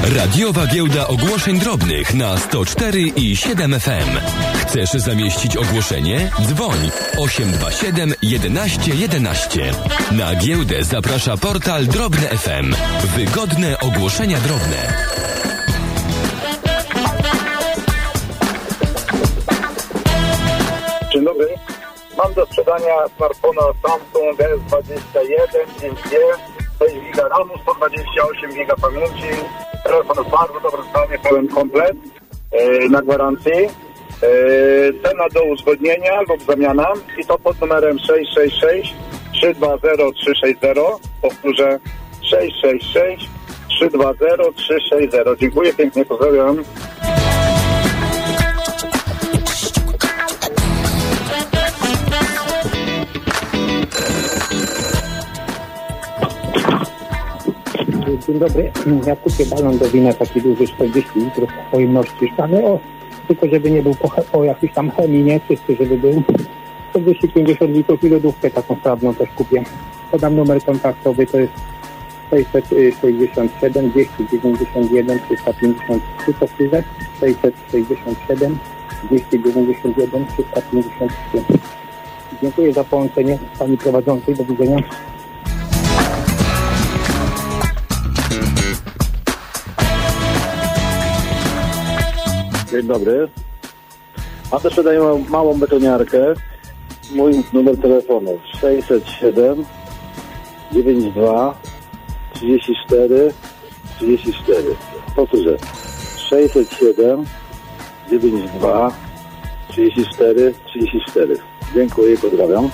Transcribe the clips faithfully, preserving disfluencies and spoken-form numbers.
Radiowa Giełda Ogłoszeń Drobnych na sto cztery i siedem F M. Chcesz zamieścić ogłoszenie? Dzwoń osiem dwa siedem jedenaście jedenaście. Na giełdę zaprasza portal Drobne F M. Wygodne ogłoszenia drobne. Dzień dobry. Mam do sprzedania smartfona Samsung S dwadzieścia jeden pięć G, sześć giga ramu, sto dwadzieścia osiem giga pamięci. Telefon w bardzo dobrym stanie, pełen komplet yy, na gwarancji. Yy, cena do uzgodnienia lub zamiana i to pod numerem sześć sześć sześć trzy dwa zero trzy sześć zero. Powtórzę sześć sześć sześć trzy dwa zero trzy sześć zero. Dziękuję pięknie, pozdrawiam. Dzień dobry, ja kupię balon do wina taki duży, czterdzieści litrów pojemności, ale o, tylko żeby nie był po, po jakiejś tam chemii, nie? Czysty, żeby był czterdzieści pięćdziesiąt litrów i lodówkę taką sprawną też kupię. Podam numer kontaktowy, to jest sześćset sześćdziesiąt siedem dwieście dziewięćdziesiąt jeden trzysta pięćdziesiąt trzy, powtórzę sześćset sześćdziesiąt siedem dwieście dziewięćdziesiąt jeden trzysta pięćdziesiąt trzy. Dziękuję za połączenie pani prowadzącej, do widzenia. Dzień dobry. A też sprzedaję małą betoniarkę. Mój numer telefonu sześćset siedem dziewięćdziesiąt dwa trzydzieści cztery trzydzieści cztery. Powtórzę sześćset siedem dziewięćdziesiąt dwa trzydzieści cztery trzydzieści cztery. Dziękuję i pozdrawiam.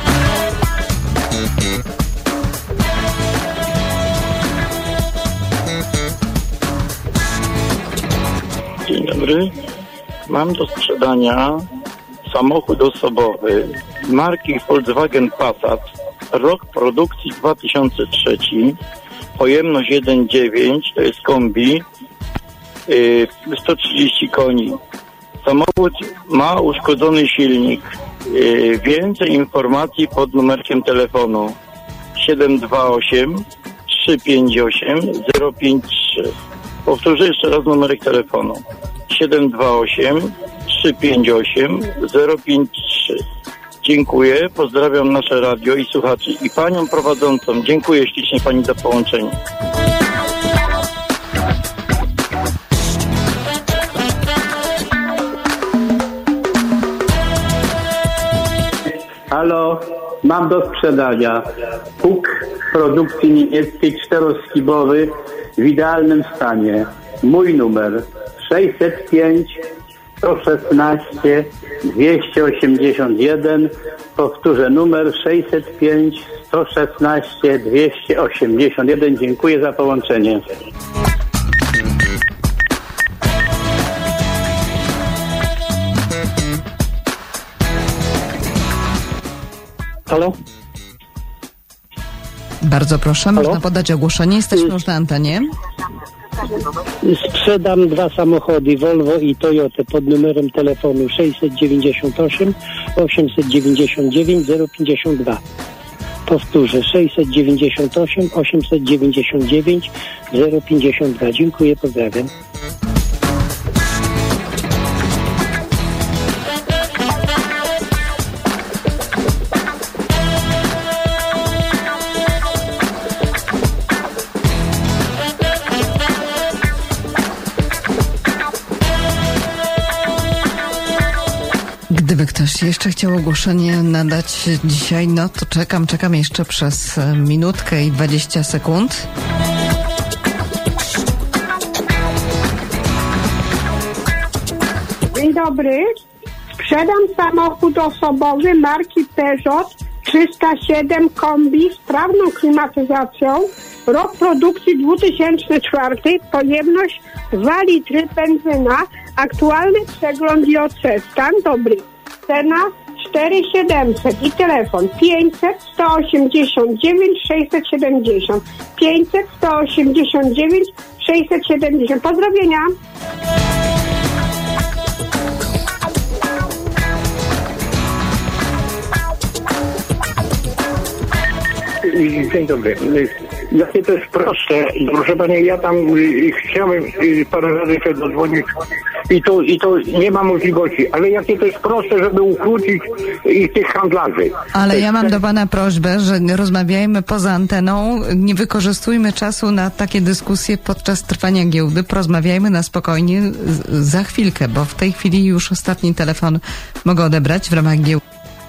Dzień dobry. Mam do sprzedania samochód osobowy marki Volkswagen Passat, rok produkcji dwa tysiące trzeci, pojemność jeden przecinek dziewięć, to jest kombi, yy, sto trzydzieści koni. Samochód ma uszkodzony silnik. Yy, więcej informacji pod numerkiem telefonu siedem dwa osiem trzy pięć osiem zero pięć trzy. Powtórzę jeszcze raz numerek telefonu siedem dwa osiem trzy pięć osiem zero pięć trzy. Dziękuję, pozdrawiam nasze radio i słuchaczy i panią prowadzącą. Dziękuję ślicznie pani za połączenie. Halo, mam do sprzedania Puk produkcji niemieckiej czteroskibowy w idealnym stanie. Mój numer sześćset pięć sto szesnaście dwieście osiemdziesiąt jeden. Powtórzę numer sześćset pięć sto szesnaście dwieście osiemdziesiąt jeden. Dziękuję za połączenie. Halo? Bardzo proszę, Halo? można podać ogłoszenie. Jesteśmy już na antenie. Sprzedam dwa samochody, Volvo i Toyota, pod numerem telefonu sześćset dziewięćdziesiąt osiem osiemset dziewięćdziesiąt dziewięć zero pięćdziesiąt dwa. Powtórzę sześćset dziewięćdziesiąt osiem osiemset dziewięćdziesiąt dziewięć zero pięćdziesiąt dwa. Dziękuję, pozdrawiam. Gdyby ktoś jeszcze chciał ogłoszenie nadać dzisiaj, no to czekam, czekam jeszcze przez minutkę i dwadzieścia sekund. Dzień dobry. Sprzedam samochód osobowy marki Peugeot trzysta siedem kombi z sprawną klimatyzacją. Rok produkcji dwa tysiące czwarty, pojemność dwa litry, benzyna, aktualny przegląd J C, stan dobry. Cena cztery tysiące siedemset i telefon pięćset sto osiemdziesiąt dziewięć sześćset siedemdziesiąt. pięćset sto osiemdziesiąt dziewięć sześćset siedemdziesiąt. Pozdrowienia. Dzień dobry. jakie to jest proste. Proszę Pani, ja tam y, chciałem y, parę razy się dodzwonić i to, i to nie ma możliwości, ale jakie to jest proste, żeby ukrócić ich tych handlarzy. Ale ja mam do Pana prośbę, że rozmawiajmy poza anteną, nie wykorzystujmy czasu na takie dyskusje podczas trwania giełdy, porozmawiajmy na spokojnie z, za chwilkę, bo w tej chwili już ostatni telefon mogę odebrać w ramach giełdy.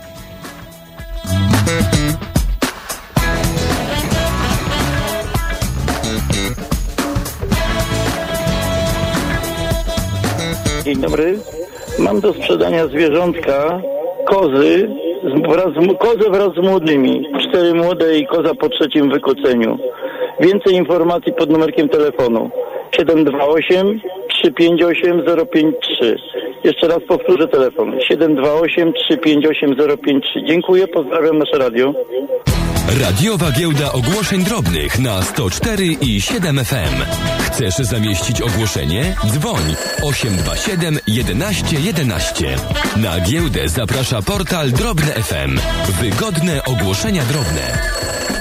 Dzień dobry. Mam do sprzedania zwierzątka, kozy, z, wraz z, kozę wraz z młodymi. Cztery młode i koza po trzecim wykoceniu. Więcej informacji pod numerkiem telefonu siedem dwa osiem trzy pięć osiem zero pięć trzy. Jeszcze raz powtórzę telefon siedem dwa osiem trzy pięć osiem zero pięć trzy. Dziękuję, pozdrawiam nasze radio. Radiowa Giełda Ogłoszeń Drobnych na sto cztery i siedem F M. Chcesz zamieścić ogłoszenie? Dzwoń osiem dwa siedem jedenaście jedenaście. Na giełdę zaprasza portal Drobne F M. Wygodne ogłoszenia drobne.